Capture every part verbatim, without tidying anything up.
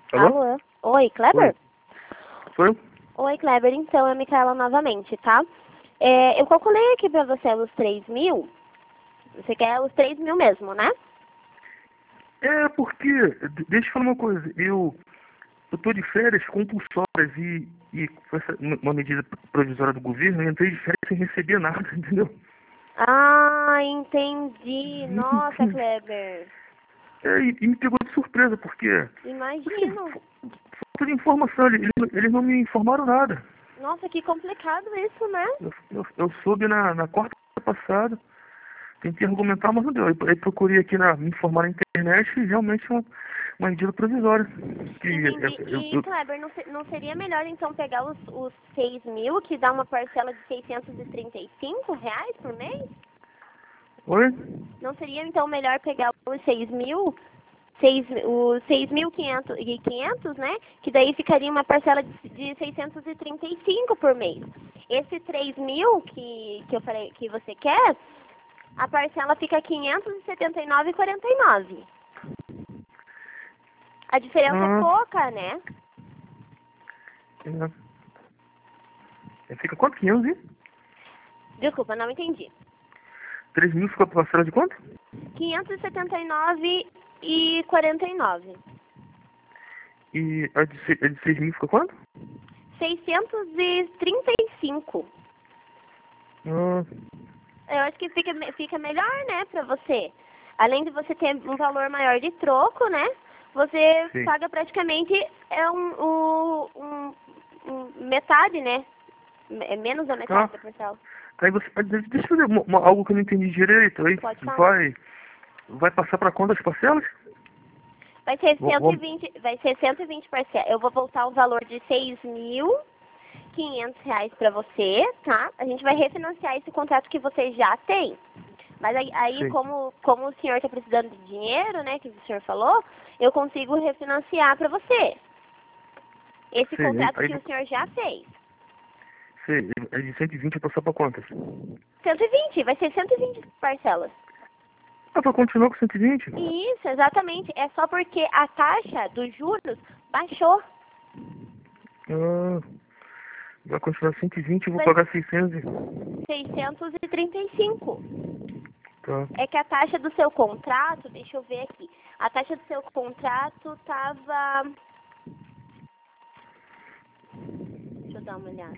Alô? Alô? Oi, Kleber? Foi? Oi, Kleber. Então, é a Micaela novamente, tá? É, eu calculei aqui pra você os três mil. Você quer os três mil mesmo, né? É porque, de- deixa eu falar uma coisa, eu, eu tô de férias compulsórias e, e com essa, uma medida provisória do governo, eu entrei de férias sem receber nada, entendeu? Ah, entendi. Nossa, Entendi. Kleber. É, e, e me pegou de surpresa, porque, assim, Imagino. falta de informação, eles, eles eles não me informaram nada. Nossa, que complicado isso, né? Eu, eu, eu soube na, na quarta passada, tentei argumentar, mas não deu. Aí, aí procurei aqui na, me informar na internet e realmente é uma, uma medida provisória. Que, Entendi. eu, eu, E, eu, Kleber, não, se- não seria melhor, então, pegar os, os seis mil, que dá uma parcela de seiscentos e trinta e cinco reais por mês? oi? Não seria, então, melhor pegar os seis mil, seis, os seis mil quinhentos, e quinhentos, né? Que daí ficaria uma parcela de, de seiscentos e trinta e cinco por mês. Esse três mil que, que eu falei que você quer, a parcela fica quinhentos e setenta e nove e quarenta e nove. A diferença é Ah, pouca, né? é. É, fica quanto? quinhentos e? Desculpa, não entendi. três mil ficou a parcela de quanto? quinhentos e setenta e nove e quarenta e nove. E a de, se- a de seis mil ficou quanto? seiscentos e trinta e cinco. Ah, Eu acho que fica, me- fica melhor, né, pra você. Além de você ter um valor maior de troco, né? Você sim. paga praticamente é um, um, um- um- metade, né? É menos da metade Ah, da parcela. aí você, deixa eu fazer uma- uma- algo que eu não entendi direito. Aí Pode falar. vai, vai passar para quantas parcelas? Vai ser Vou- cento e vou- vinte, vai ser cento e vinte parcelas. Eu vou voltar o valor de seis mil e quinhentos reais para você, tá? A gente vai refinanciar esse contrato que você já tem. Mas aí, aí Sim. como, como o senhor está precisando de dinheiro, né, que o senhor falou, eu consigo refinanciar para você. Esse Sim, aí, contrato aí, que o senhor já fez. sim, aí de cento e vinte vai passar para quantas? cento e vinte, vai ser cento e vinte parcelas. Ah, vai continuar com cento e vinte? Isso, exatamente. É só porque a taxa dos juros baixou. Ah, vai continuar cento e vinte e eu vou Vai pagar seiscentos. e- seiscentos e trinta e cinco. Tá. É que a taxa do seu contrato, deixa eu ver aqui. A taxa do seu contrato tava. Deixa eu dar uma olhada.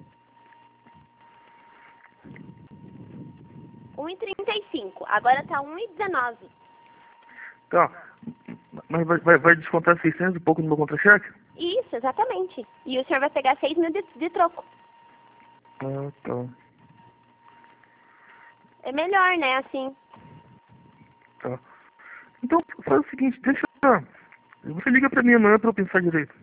um e trinta e cinco. Agora tá um e dezenove. Tá. Mas vai, vai, vai descontar seiscentos e pouco no meu contra-cheque? Isso, exatamente. E o senhor vai pegar seis mil de, de troco. Ah, tá. É melhor, né, assim. Tá. Então, faz o seguinte, deixa eu... Você liga pra mim amanhã pra eu pensar direito.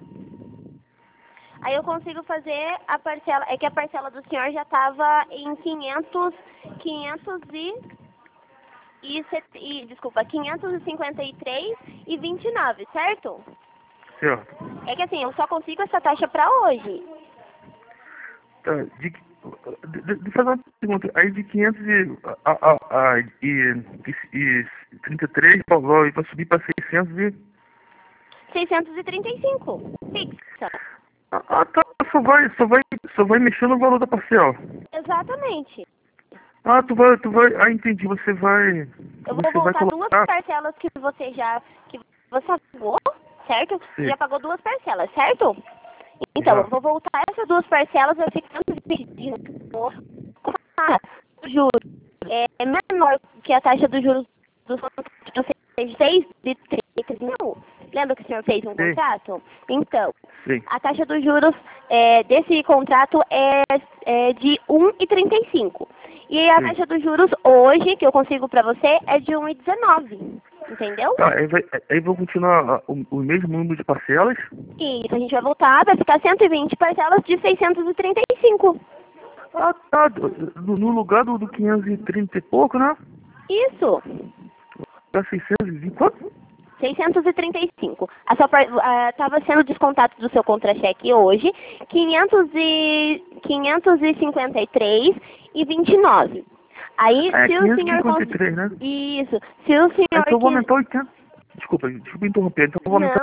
Aí eu consigo fazer a parcela. É que a parcela do senhor já tava em quinhentos, quinhentos e... e, set- e desculpa, quinhentos e cinquenta e três e vinte e nove, certo? Certo. É que assim, eu só consigo essa taxa pra hoje. Tá, de, de, de, de fazer uma pergunta. Aí de quinhentos e, a, a, a, e, e, e trinta e três vai, vai subir para seiscentos e... seiscentos e trinta e cinco. Fixa. Ah, ah, tá. Só vai, só vai, só vai mexer no valor da parcela. Exatamente. Ah, tu vai, tu vai... Ah, entendi. Você vai... Eu vou Você vai voltar duas colocar... parcelas que você já que você pagou, certo? Você Sim. já pagou duas parcelas, certo? Então, Já. eu vou voltar essas duas parcelas, vai ficar de novo. O juros é menor que a taxa dos juros dos contratos que você fez de trinta mil. Lembra que o senhor fez um Sim. contrato? Então, Sim. a taxa dos juros é, desse contrato é, é de um e trinta e cinco. E a Sim. taxa dos juros hoje, que eu consigo para você, é de um e dezenove. Entendeu? Tá, aí vai, aí vão continuar ah, o, o mesmo número de parcelas. Isso, a gente vai voltar, vai ficar cento e vinte parcelas de seiscentos e trinta e cinco. Ah, tá. do- do- No lugar do, do quinhentos e trinta e pouco, né? Isso, Tá seiscentos e vinte. Quanto? seiscentos e trinta e cinco. A sua estava sendo descontado do seu contra-cheque hoje, quinhentos e, quinhentos e cinquenta e três e vinte e nove. Aí, É, se o quinhentos e senhor cinquenta e conseguir... três, né? Isso, se o Ah, senhor então eu vou quiser... aumentar oitenta. Desculpa, desculpa interromper. Então eu vou aumentar Não.